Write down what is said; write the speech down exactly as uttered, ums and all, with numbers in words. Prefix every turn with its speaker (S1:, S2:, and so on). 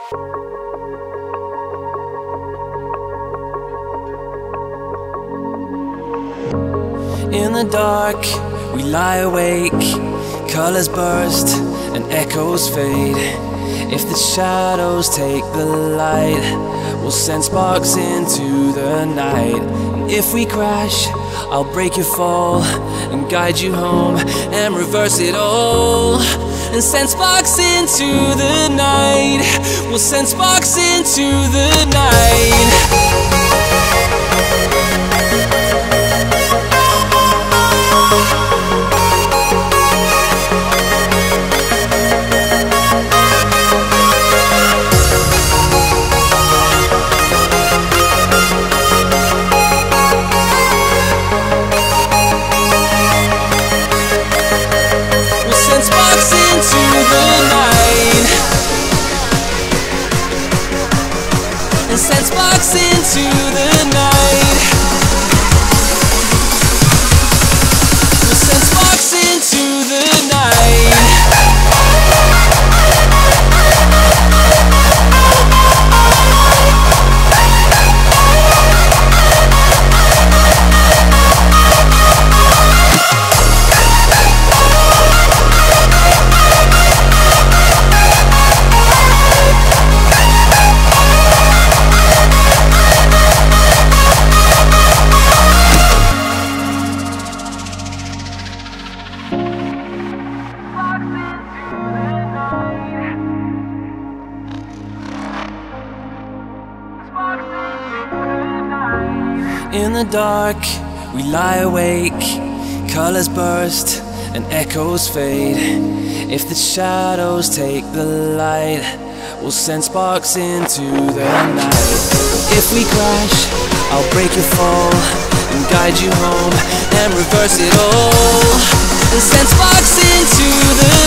S1: In the dark, we lie awake. Colors burst and echoes fade. If the shadows take the light, we'll send sparks into the night. And if we crash, I'll break your fall and guide you home and reverse it all. And send sparks into the night. We'll send sparks into the night. Sparks into the night, and send sparks into the night. We'll send sparks into the night. In the dark, we lie awake. Colors burst and echoes fade. If the shadows take the light, we'll send sparks into the night. If we crash, I'll break your fall and guide you home and reverse it all. And send sparks into the